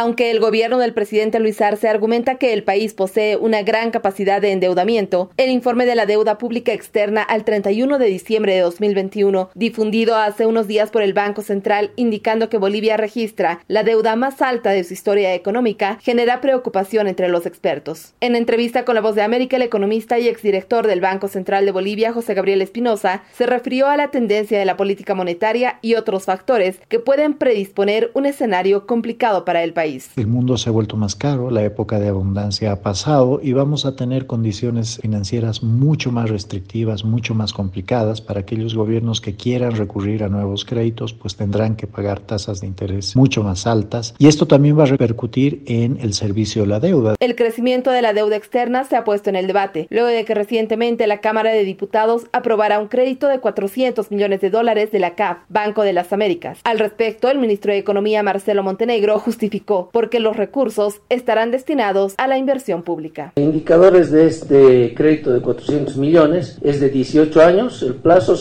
Aunque el gobierno del presidente Luis Arce argumenta que el país posee una gran capacidad de endeudamiento, el informe de la deuda pública externa al 31 de diciembre de 2021, difundido hace unos días por el Banco Central, indicando que Bolivia registra la deuda más alta de su historia económica, genera preocupación entre los expertos. En entrevista con La Voz de América, el economista y exdirector del Banco Central de Bolivia, José Gabriel Espinosa, se refirió a la tendencia de la política monetaria y otros factores que pueden predisponer un escenario complicado para el país. El mundo se ha vuelto más caro, la época de abundancia ha pasado y vamos a tener condiciones financieras mucho más restrictivas, mucho más complicadas. Para aquellos gobiernos que quieran recurrir a nuevos créditos, pues tendrán que pagar tasas de interés mucho más altas y esto también va a repercutir en el servicio de la deuda. El crecimiento de la deuda externa se ha puesto en el debate, luego de que recientemente la Cámara de Diputados aprobara un crédito de $400 millones de la CAF, Banco de las Américas. Al respecto, el ministro de Economía, Marcelo Montenegro, justificó porque los recursos estarán destinados a la inversión pública. Indicadores de este crédito de 400 millones es de 18 años, el plazo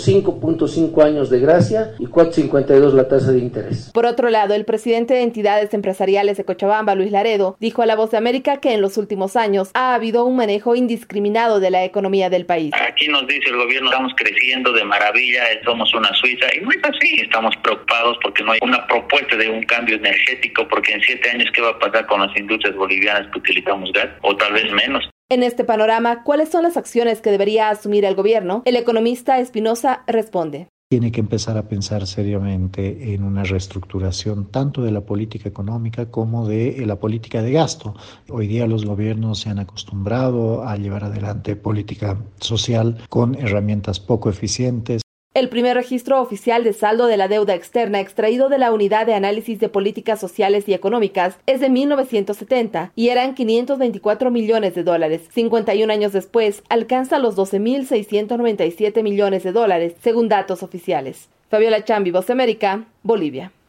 5.5 años de gracia y 4.52 la tasa de interés. Por otro lado, el presidente de entidades empresariales de Cochabamba, Luis Laredo, dijo a La Voz de América que en los últimos años ha habido un manejo indiscriminado de la economía del país. Aquí nos dice el gobierno, estamos creciendo de maravilla, somos una Suiza, y no es así. Estamos preocupados porque no hay una propuesta de un cambio energético, porque en 7 años, ¿qué va a pasar con las industrias bolivianas que utilizamos gas? O tal vez menos. En este panorama, ¿cuáles son las acciones que debería asumir el gobierno? El economista Espinosa responde. Tiene que empezar a pensar seriamente en una reestructuración tanto de la política económica como de la política de gasto. Hoy día los gobiernos se han acostumbrado a llevar adelante política social con herramientas poco eficientes. El primer registro oficial de saldo de la deuda externa extraído de la Unidad de Análisis de Políticas Sociales y Económicas es de 1970 y eran $524 millones. 51 años después, alcanza los $12.697 millones, según datos oficiales. Fabiola Chambi, Voz de América, Bolivia.